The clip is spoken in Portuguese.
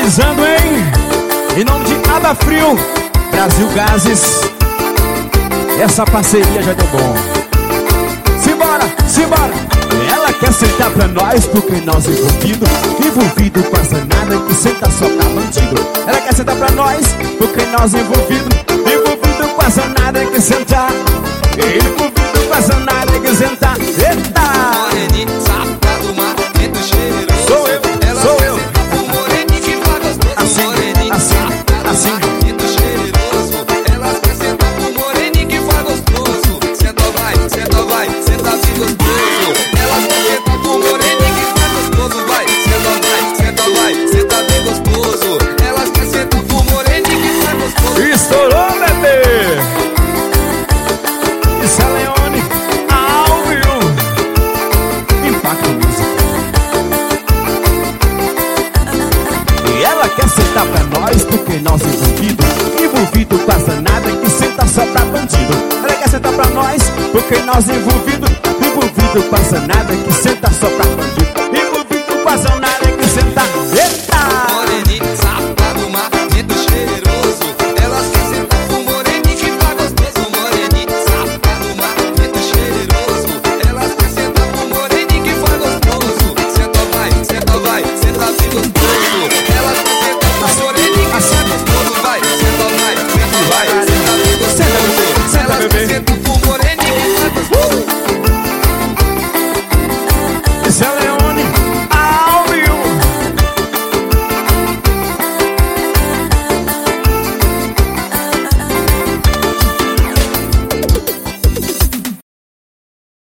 Finalizando, hein? Em nome de Ada Frio, Brasil Gases. Essa parceria já deu bom. Simbora, simbora. Ela quer sentar pra nós porque nós envolvido com essa nada que senta só pra bandido. Ela quer sentar pra nós porque nós envolvido com essa nada que senta. Envolvido com essa nada que senta. Eita! Moreninho, safado, marrento, cheiroso. Sou eu. O moreninho que faz gostoso. Assim, Moreninho, assim, safado, assim. marrento, cheiroso. Elas querem sentar pro moreninho que faz gostoso. Senta vai, senta vai, senta bem gostoso. Elas querem sentar pro moreninho que faz gostoso. Vai, senta vai, senta bem gostoso. Elas querem sentar pro moreninho que faz gostoso. Estourou, bebê! Isso é Leone, áudio, Impacto Music. E ela quer sentar pra nós porque nós envolvido com essa nada que senta só pra bandido. Ela quer sentar pra nós porque nós envolvido com essa nada que senta só pra bandido.